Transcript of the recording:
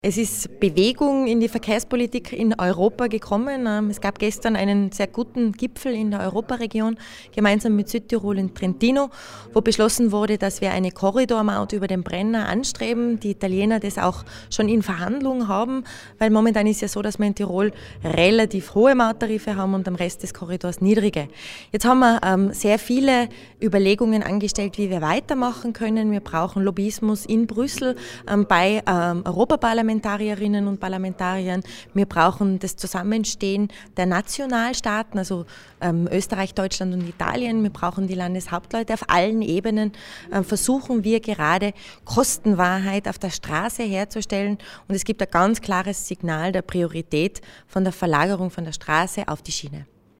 Es ist Bewegung in die Verkehrspolitik in Europa gekommen. Es gab gestern einen sehr guten Gipfel in der Europaregion, gemeinsam mit Südtirol und Trentino, wo beschlossen wurde, dass wir eine Korridormaut über den Brenner anstreben. Die Italiener das auch schon in Verhandlungen haben, weil momentan ist ja so, dass wir in Tirol relativ hohe Mauttarife haben und am Rest des Korridors niedrige. Jetzt haben wir sehr viele Überlegungen angestellt, wie wir weitermachen können. Wir brauchen Lobbyismus in Brüssel bei Europaparlamentarierinnen und Parlamentariern. Wir brauchen das Zusammenstehen der Nationalstaaten, also Österreich, Deutschland und Italien. Wir brauchen die Landeshauptleute. Auf allen Ebenen versuchen wir gerade Kostenwahrheit auf der Straße herzustellen. Und es gibt ein ganz klares Signal der Priorität von der Verlagerung von der Straße auf die Schiene.